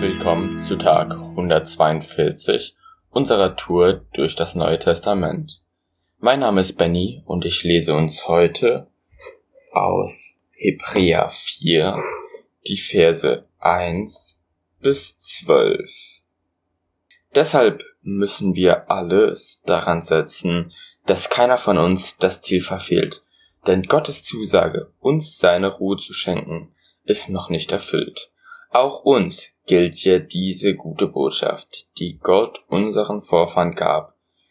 willkommen zu Tag 142 unserer Tour durch das Neue Testament. Mein Name ist Benny und ich lese uns heute aus Hebräer 4 die Verse 1 bis 12. Deshalb müssen wir alles daran setzen, dass keiner von uns das Ziel verfehlt, denn Gottes Zusage, uns seine Ruhe zu schenken, ist noch nicht erfüllt. Auch uns gilt ja diese gute Botschaft, die Gott unseren Vorfahren gab.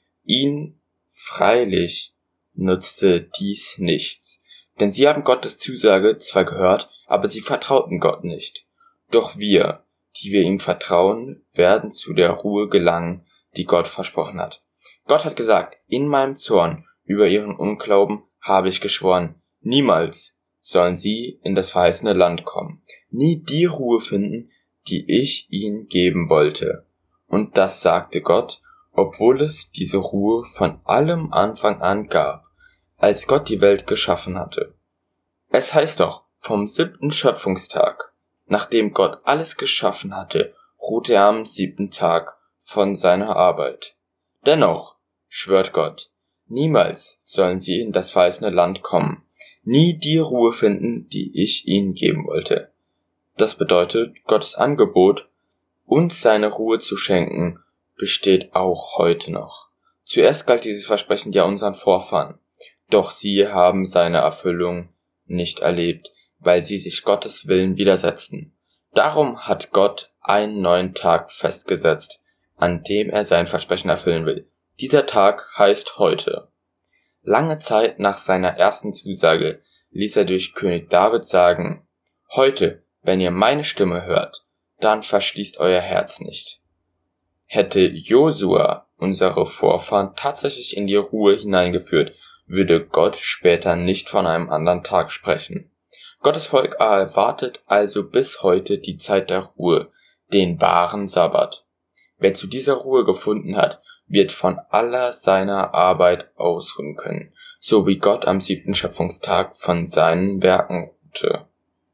Ihnen freilich nutzte dies nichts, denn sie haben Gottes Zusage zwar gehört, aber sie vertrauten Gott nicht. Doch wir, die wir ihm vertrauen, werden zu der Ruhe gelangen, die Gott versprochen hat. Gott hat gesagt, in meinem Zorn über ihren Unglauben habe ich geschworen, niemals sollen sie in das verheißene Land kommen, nie die Ruhe finden, die ich ihnen geben wollte. Und das sagte Gott, obwohl es diese Ruhe von allem Anfang an gab, als Gott die Welt geschaffen hatte. Es heißt doch, vom 7. Schöpfungstag, nachdem Gott alles geschaffen hatte, ruhte er am 7. Tag von seiner Arbeit. Dennoch schwört Gott, niemals sollen sie in das verheißene Land kommen, nie die Ruhe finden, die ich ihnen geben wollte. Das bedeutet, Gottes Angebot, uns seine Ruhe zu schenken, besteht auch heute noch. Zuerst galt dieses Versprechen ja unseren Vorfahren, doch sie haben seine Erfüllung nicht erlebt, weil sie sich Gottes Willen widersetzten. Darum hat Gott einen neuen Tag festgesetzt, an dem er sein Versprechen erfüllen will. Dieser Tag heißt heute. Lange Zeit nach seiner ersten Zusage ließ er durch König David sagen, heute, wenn ihr meine Stimme hört, dann verschließt euer Herz nicht. Hätte Josua unsere Vorfahren tatsächlich in die Ruhe hineingeführt, würde Gott später nicht von einem anderen Tag sprechen. Gottes Volk erwartet also bis heute die Zeit der Ruhe, den wahren Sabbat. Wer zu dieser Ruhe gefunden hat, wird von aller seiner Arbeit ausruhen können, so wie Gott am 7. Schöpfungstag von seinen Werken ruhte.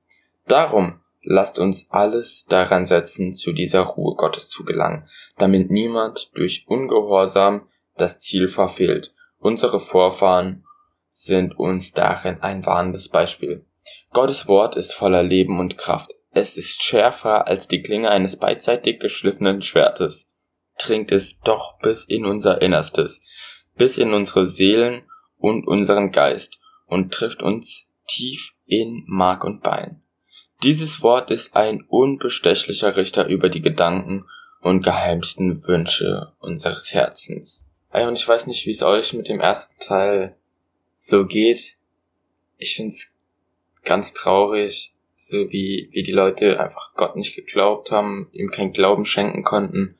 Darum lasst uns alles daran setzen, zu dieser Ruhe Gottes zu gelangen, damit niemand durch Ungehorsam das Ziel verfehlt. Unsere Vorfahren sind uns darin ein warnendes Beispiel. Gottes Wort ist voller Leben und Kraft. Es ist schärfer als die Klinge eines beidseitig geschliffenen Schwertes. Dringt es doch bis in unser Innerstes, bis in unsere Seelen und unseren Geist und trifft uns tief in Mark und Bein. Dieses Wort ist ein unbestechlicher Richter über die Gedanken und geheimsten Wünsche unseres Herzens. Und ich weiß nicht, wie es euch mit dem ersten Teil so geht. Ich find's ganz traurig, so wie die Leute einfach Gott nicht geglaubt haben, ihm kein Glauben schenken konnten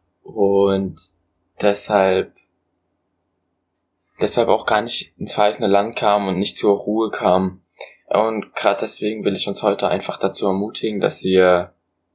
und deshalb auch gar nicht ins verheißene Land kamen und nicht zur Ruhe kamen. Und gerade deswegen will ich uns heute einfach dazu ermutigen, dass wir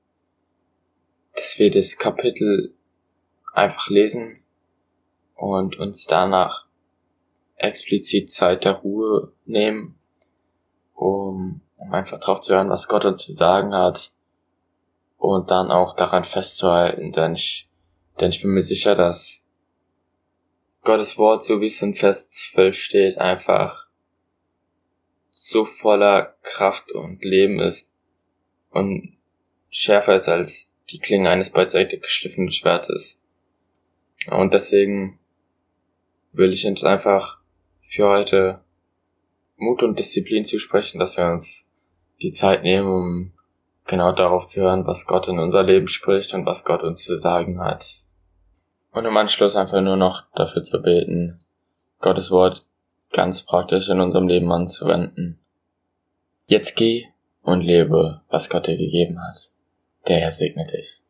das Kapitel einfach lesen und uns danach explizit Zeit der Ruhe nehmen, um einfach drauf zu hören, was Gott uns zu sagen hat und dann auch daran festzuhalten, denn ich bin mir sicher, dass Gottes Wort, so wie es in Vers 12 steht, einfach so voller Kraft und Leben ist und schärfer ist als die Klinge eines beidseitig geschliffenen Schwertes. Und deswegen will ich uns einfach für heute Mut und Disziplin zusprechen, dass wir uns die Zeit nehmen, um genau darauf zu hören, was Gott in unser Leben spricht und was Gott uns zu sagen hat. Und im Anschluss einfach nur noch dafür zu beten, Gottes Wort ganz praktisch in unserem Leben anzuwenden. Jetzt geh und lebe, was Gott dir gegeben hat. Der Herr segne dich.